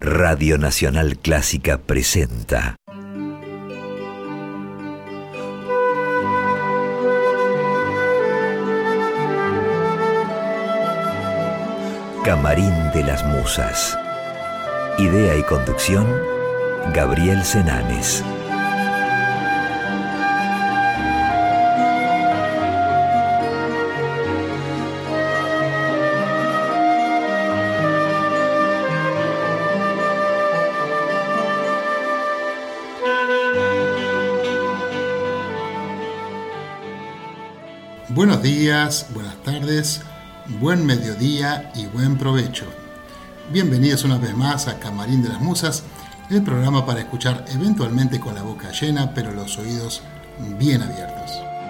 Radio Nacional Clásica presenta Camarín de las Musas. Idea y conducción, Gabriel Senanes. Buenos días, buenas tardes, buen mediodía y buen provecho. Bienvenidos una vez más a Camarín de las Musas, el programa para escuchar eventualmente con la boca llena, pero los oídos bien abiertos.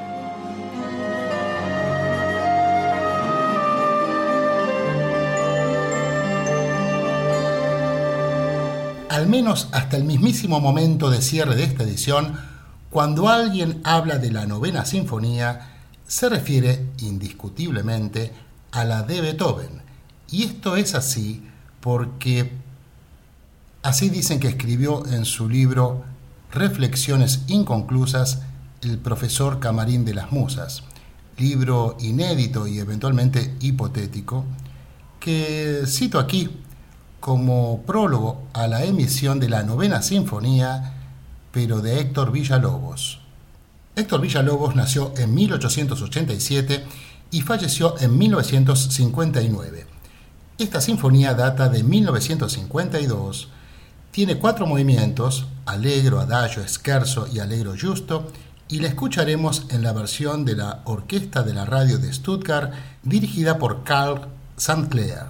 Al menos hasta el mismísimo momento de cierre de esta edición, cuando alguien habla de la Novena Sinfonía, se refiere indiscutiblemente a la de Beethoven. Y esto es así porque así dicen que escribió en su libro Reflexiones inconclusas el profesor Camarín de las Musas, libro inédito y eventualmente hipotético, que cito aquí como prólogo a la emisión de la Novena Sinfonía, pero de Héctor Villa-Lobos. Héctor Villa-Lobos nació en 1887 y falleció en 1959. Esta sinfonía data de 1952, tiene 4 movimientos, Allegro, Adagio, Scherzo y Allegro Giusto, y la escucharemos en la versión de la Orquesta de la Radio de Stuttgart, dirigida por Carl Sandclair.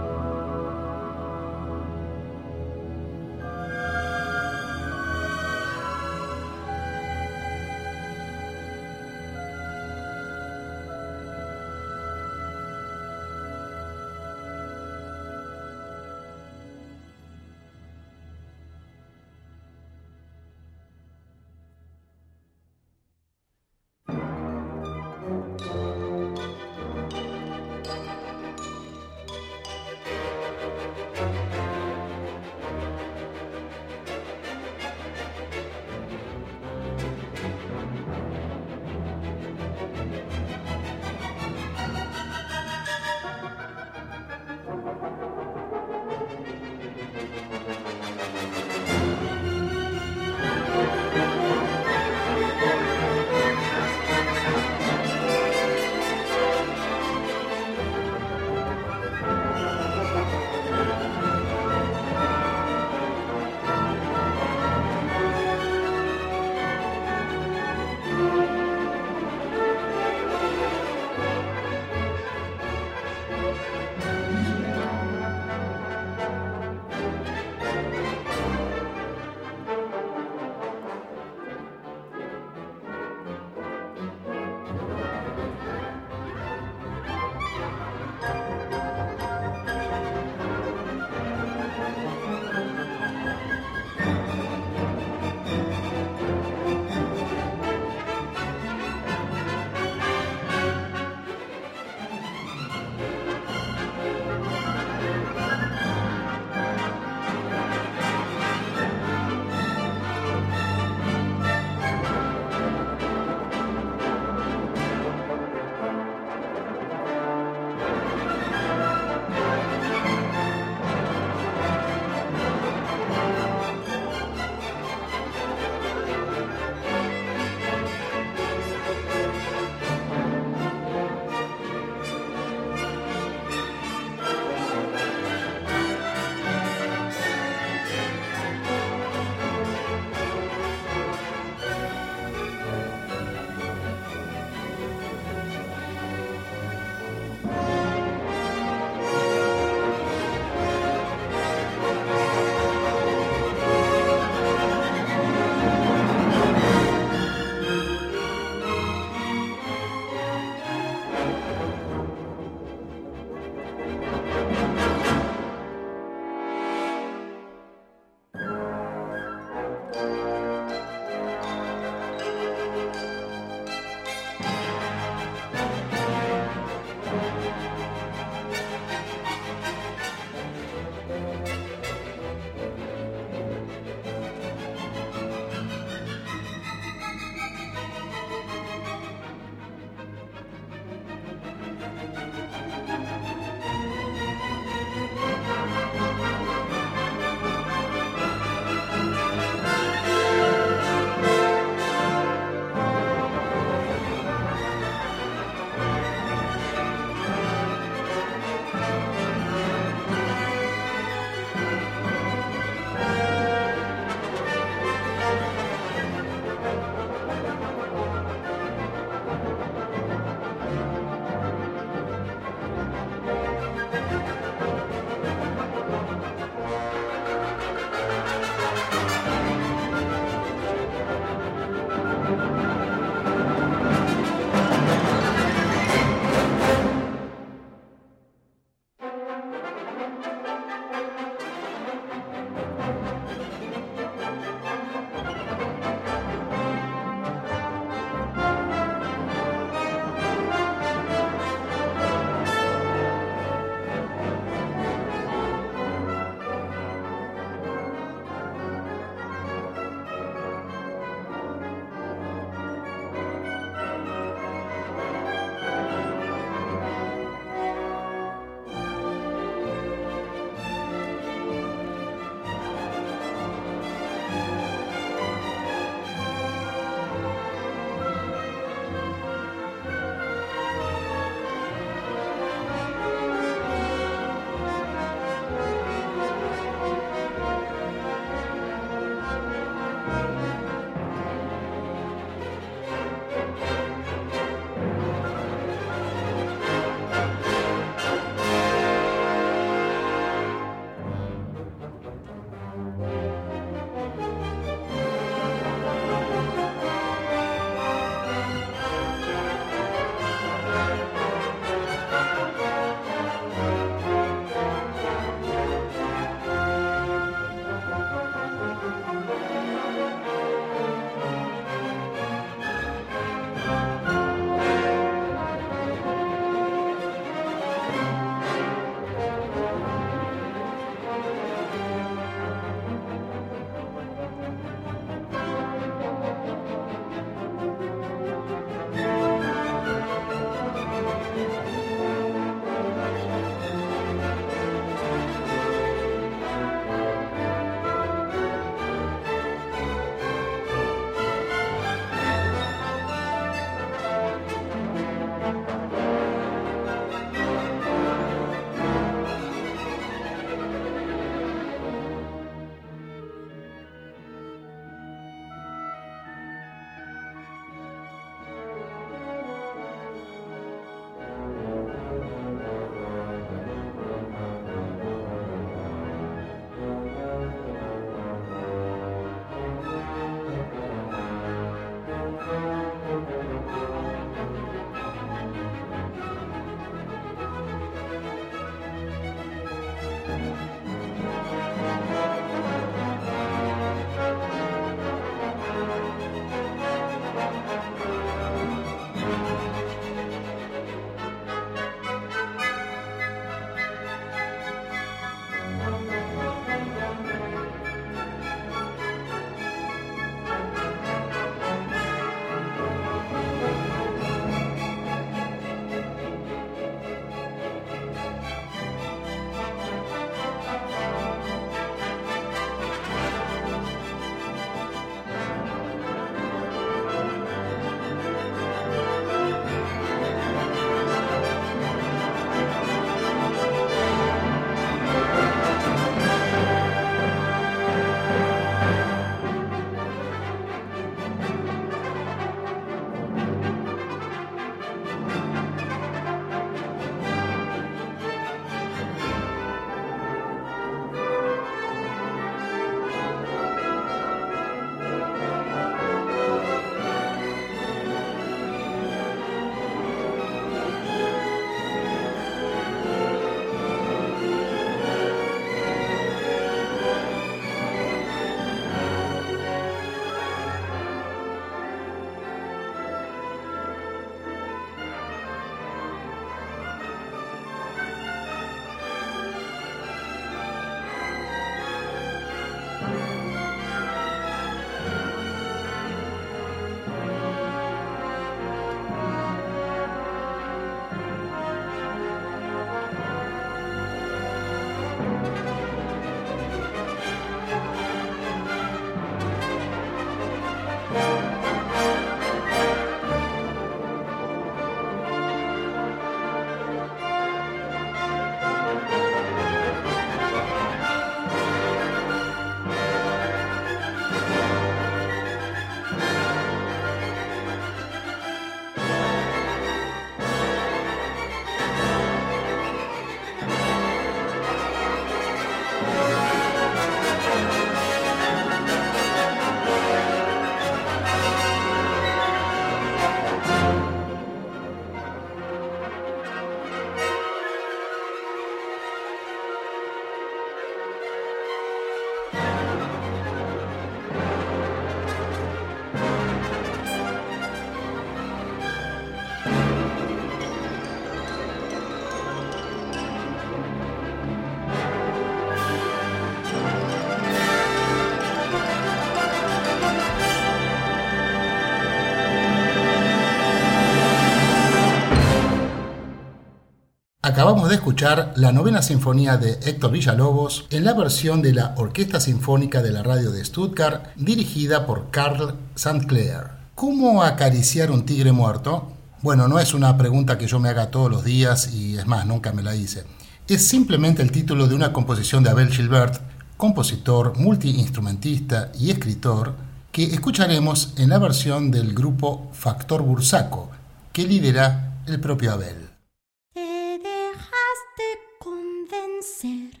Acabamos de escuchar la novena sinfonía de Héctor Villalobos en la versión de la Orquesta Sinfónica de la Radio de Stuttgart, dirigida por Carl Sandclair. ¿Cómo acariciar un tigre muerto? Bueno, no es una pregunta que yo me haga todos los días y es más, nunca me la hice. Es simplemente el título de una composición de Abel Gilbert, compositor, multiinstrumentista y escritor, que escucharemos en la versión del grupo Factor Bursaco, que lidera el propio Abel. Te dejaste convencer,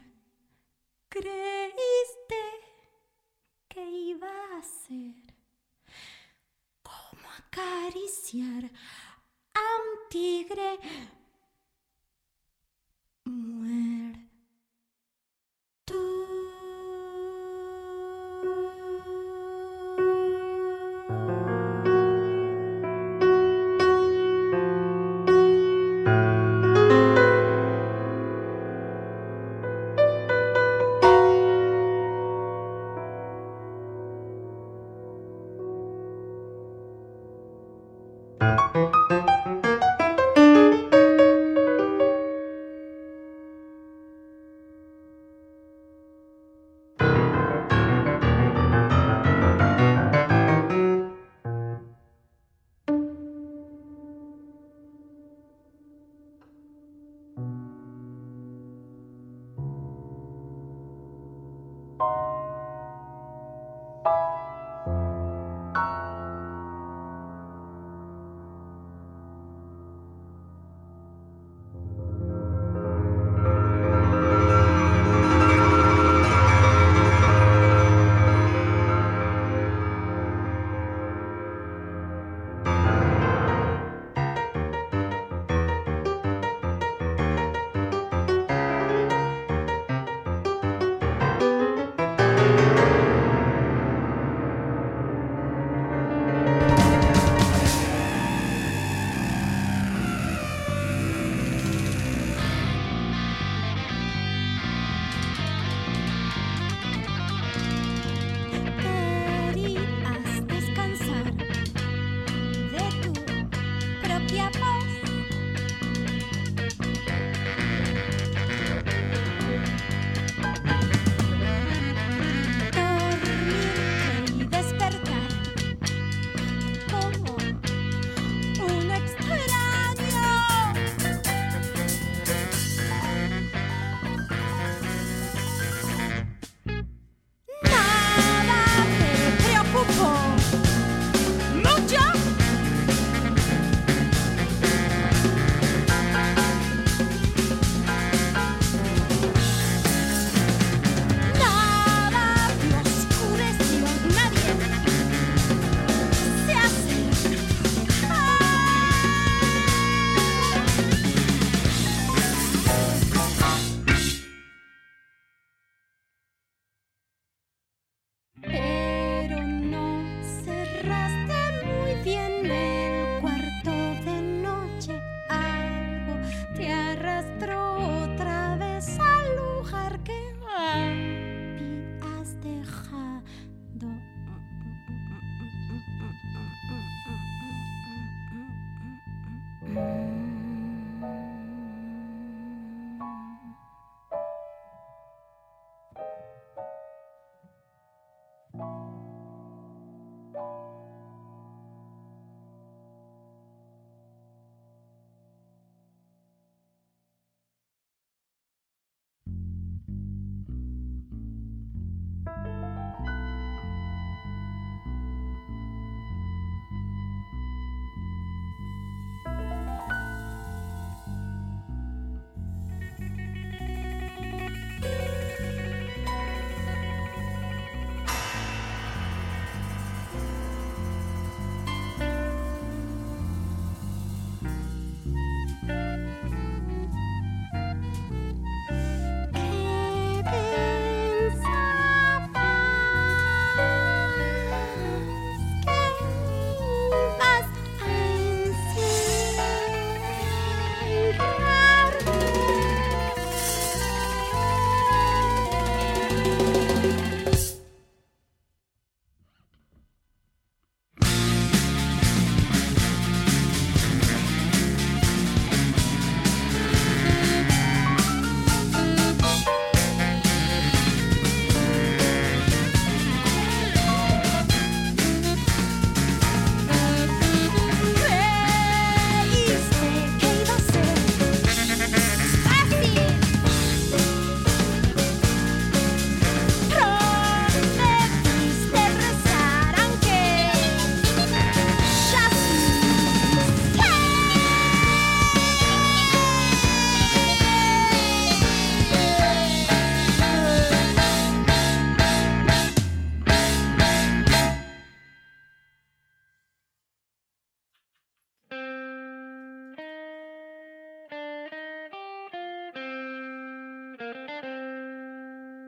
creíste que iba a ser como acariciar a un tigre muerto.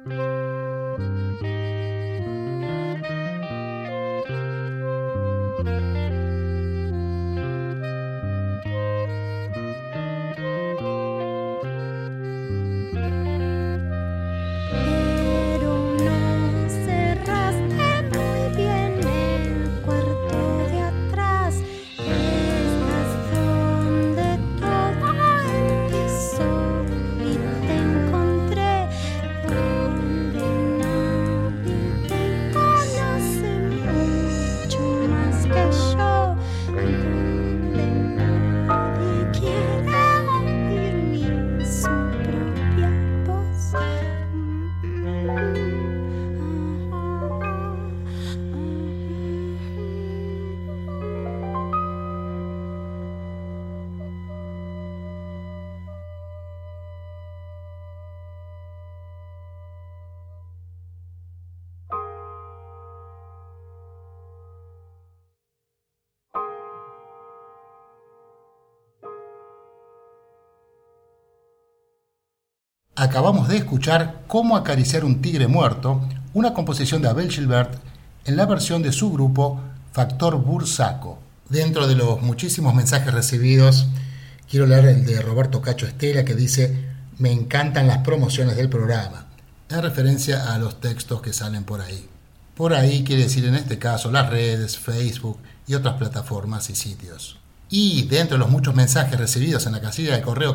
Acabamos de escuchar Cómo acariciar un tigre muerto, una composición de Abel Gilbert en la versión de su grupo Factor Bursaco. Dentro de los muchísimos mensajes recibidos, quiero leer el de Roberto Cacho Estela, que dice: me encantan las promociones del programa, en referencia a los textos que salen por ahí. Por ahí quiere decir en este caso las redes, Facebook y otras plataformas y sitios. Y dentro de los muchos mensajes recibidos en la casilla de correo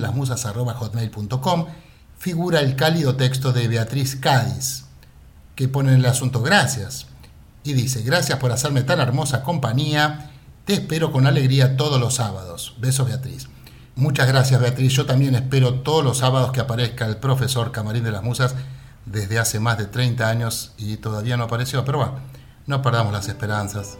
camarindelasmusas@hotmail.com figura el cálido texto de Beatriz Cádiz, que pone en el asunto gracias, y dice: gracias por hacerme tan hermosa compañía, te espero con alegría todos los sábados. Besos, Beatriz. Muchas gracias, Beatriz. Yo también espero todos los sábados que aparezca el profesor Camarín de las Musas desde hace más de 30 años y todavía no apareció, pero bueno, no perdamos las esperanzas.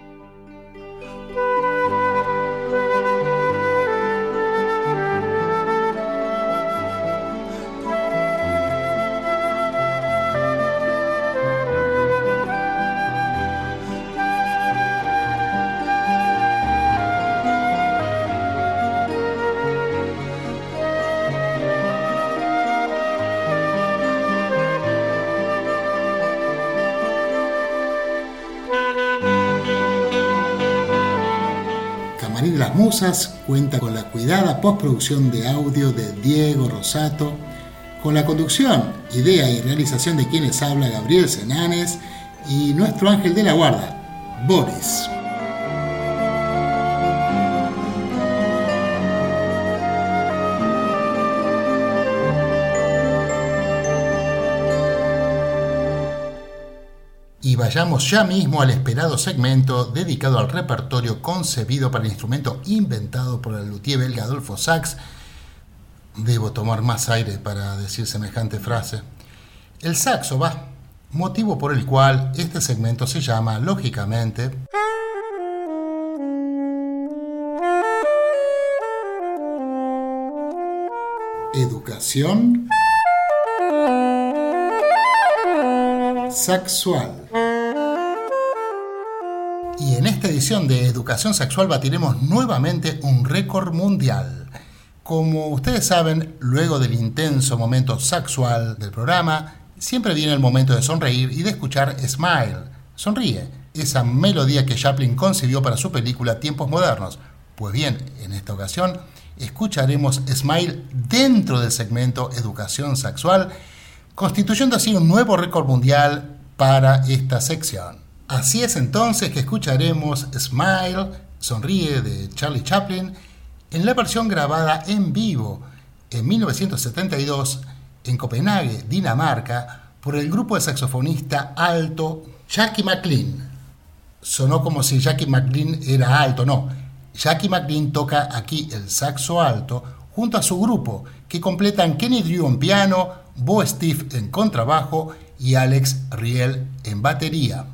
Camarín de las Musas cuenta con la cuidada postproducción de audio de Diego Rosato, con la conducción, idea y realización de quienes habla Gabriel Senanes y nuestro ángel de la guarda, Boris. Y vayamos ya mismo al esperado segmento dedicado al repertorio concebido para el instrumento inventado por el luthier belga Adolphe Sax. Debo tomar más aire para decir semejante frase. El saxo, motivo por el cual este segmento se llama, lógicamente, Educación Sexual. Y en esta edición de Educación Sexual batiremos nuevamente un récord mundial. Como ustedes saben, luego del intenso momento sexual del programa, siempre viene el momento de sonreír y de escuchar Smile, Sonríe, esa melodía que Chaplin concibió para su película Tiempos Modernos. Pues bien, en esta ocasión escucharemos Smile dentro del segmento Educación Sexual, constituyendo así un nuevo récord mundial para esta sección. Así es entonces que escucharemos Smile, Sonríe de Charlie Chaplin en la versión grabada en vivo en 1972 en Copenhague, Dinamarca, por el grupo de saxofonista alto Jackie McLean. Sonó como si Jackie McLean era alto, no. Jackie McLean toca aquí el saxo alto junto a su grupo, que completan Kenny Drew en piano, Bo Steve en contrabajo y Alex Riel en batería.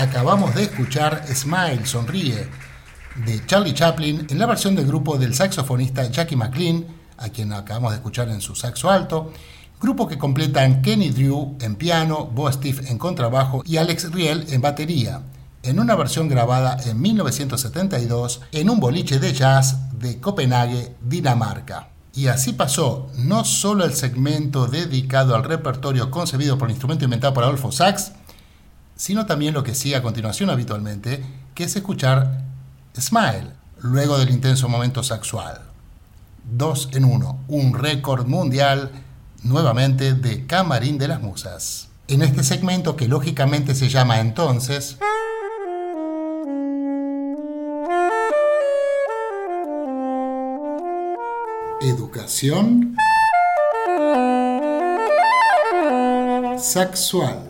Acabamos de escuchar Smile, Sonríe, de Charlie Chaplin, en la versión del grupo del saxofonista Jackie McLean, a quien acabamos de escuchar en su saxo alto, grupo que completan Kenny Drew en piano, Bo Steve en contrabajo y Alex Riel en batería, en una versión grabada en 1972 en un boliche de jazz de Copenhague, Dinamarca. Y así pasó no solo el segmento dedicado al repertorio concebido por el instrumento inventado por Adolfo Sax, sino también lo que sigue a continuación habitualmente, que es escuchar Smile, luego del intenso momento sexual. 2 en 1, un récord mundial nuevamente de Camarín de las Musas. En este segmento, que lógicamente se llama entonces Educación Sexual.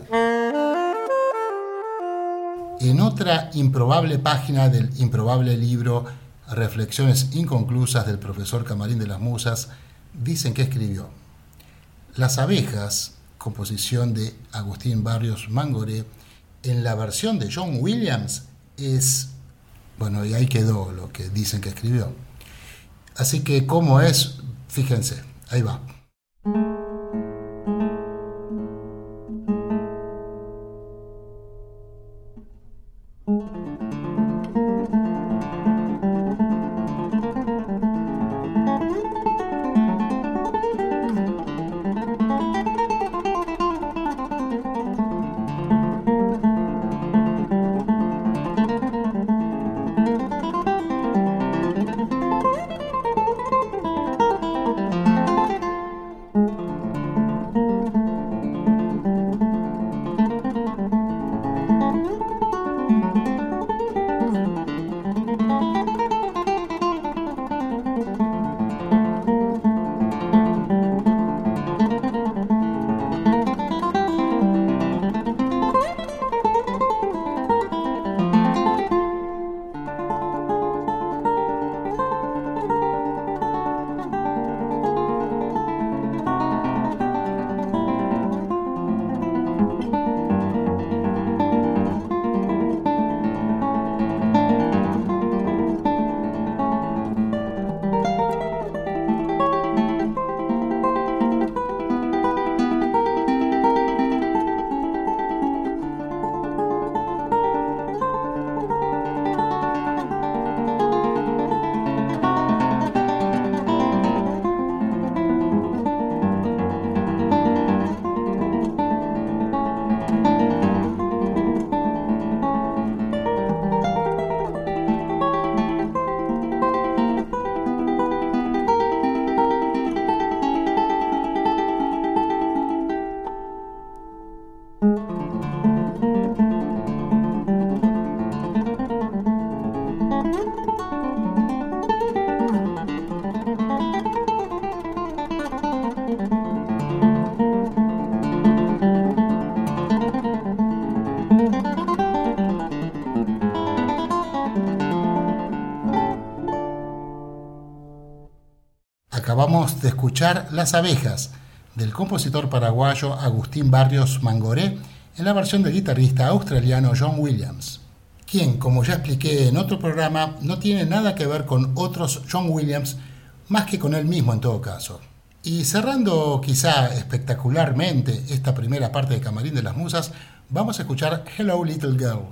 En otra improbable página del improbable libro Reflexiones inconclusas del profesor Camarín de las Musas, dicen que escribió: Las abejas, composición de Agustín Barrios Mangoré, en la versión de John Williams es... Bueno, y ahí quedó lo que dicen que escribió. Así que, ¿cómo es? Fíjense, ahí va. Acabamos de escuchar Las abejas, del compositor paraguayo Agustín Barrios Mangoré, en la versión del guitarrista australiano John Williams, quien, como ya expliqué en otro programa, no tiene nada que ver con otros John Williams, más que con él mismo en todo caso. Y cerrando quizá espectacularmente esta primera parte de Camarín de las Musas, vamos a escuchar Hello Little Girl,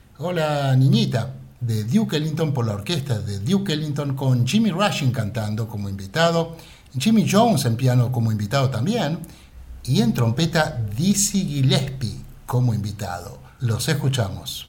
Hola Niñita, de Duke Ellington por la orquesta de Duke Ellington, con Jimmy Rushing cantando como invitado, Jimmy Jones en piano como invitado también, y en trompeta Dizzy Gillespie como invitado. Los escuchamos.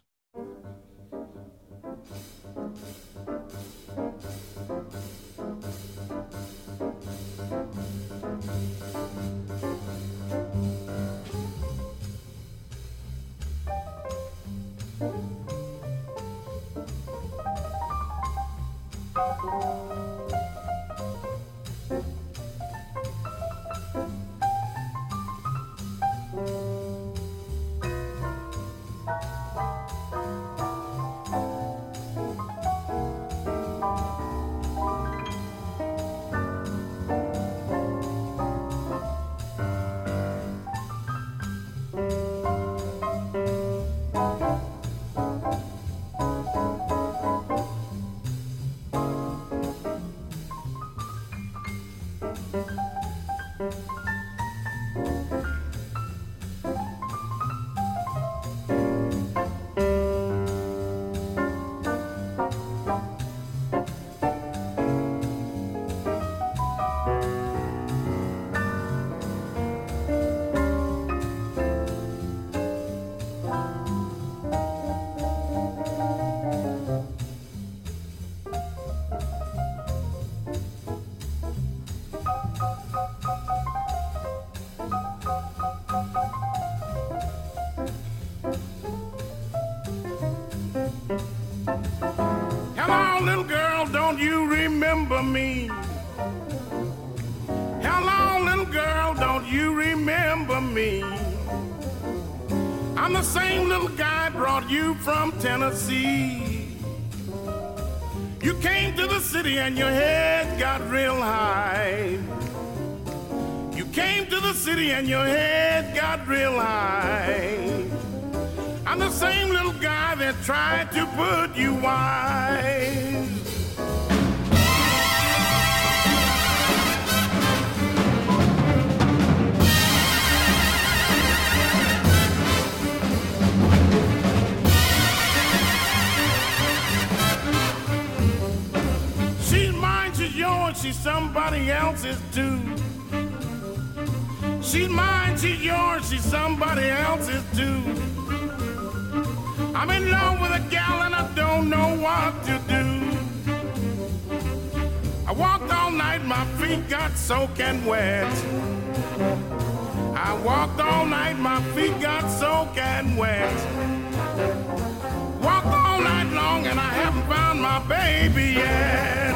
you remember me? Hello, little girl, don't you remember me? I'm the same little guy brought you from Tennessee. You came to the city and your head got real high. You came to the city and your head got real high. I'm the same little guy that tried to put you wise. She's mine, she's yours, she's somebody else's too. She's mine, she's yours, she's somebody else's too. I'm in love with a gal and I don't know what to do. I walked all night, my feet got soaking wet. I walked all night, my feet got soaking wet. Walked all night long and I haven't found my baby yet.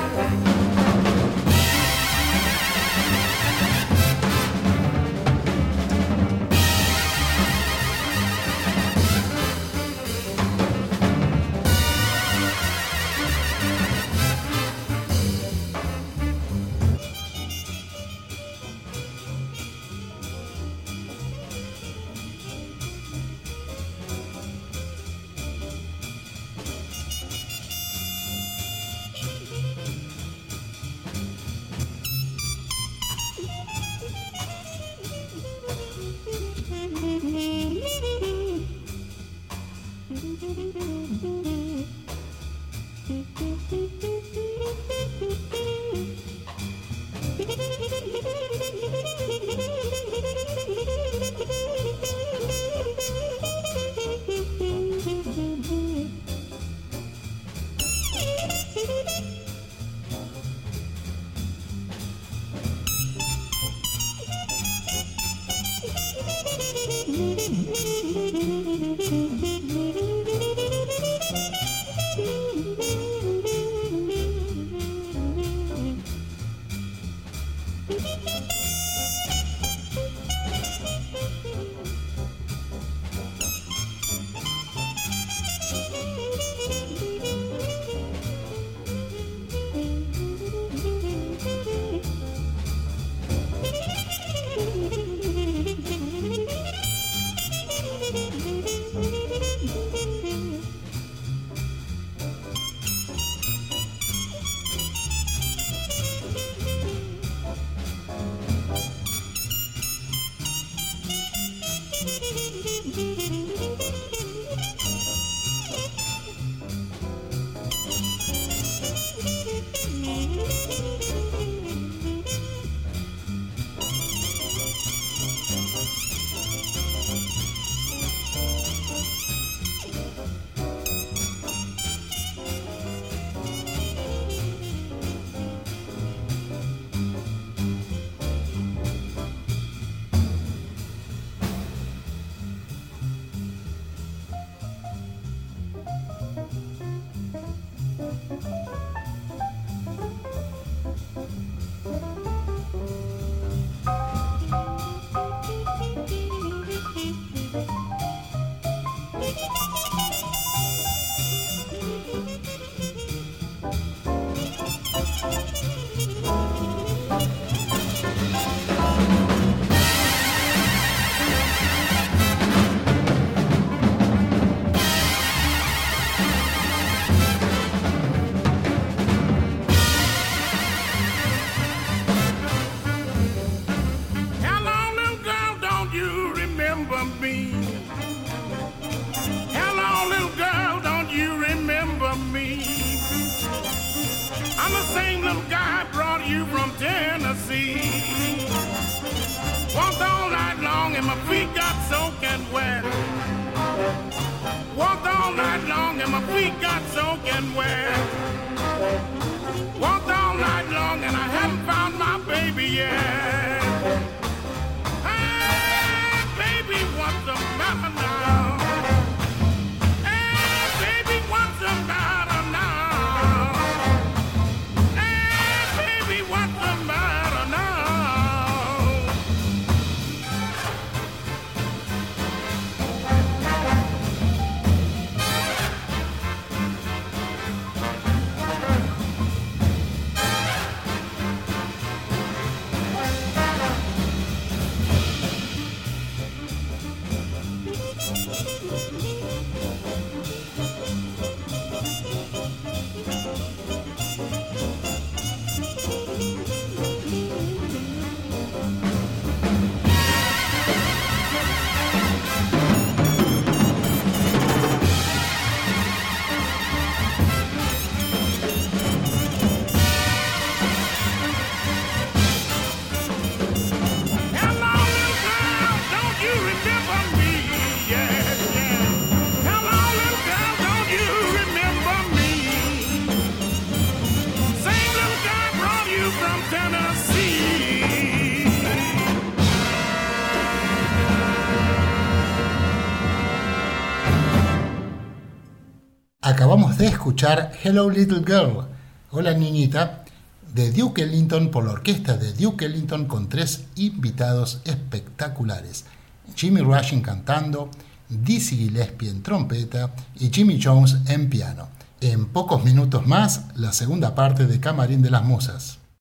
Acabamos de escuchar Hello Little Girl, Hola Niñita, de Duke Ellington por la orquesta de Duke Ellington con 3 invitados espectaculares. Jimmy Rushing cantando, Dizzy Gillespie en trompeta y Jimmy Jones en piano. En pocos minutos más, la segunda parte de Camarín de las Musas.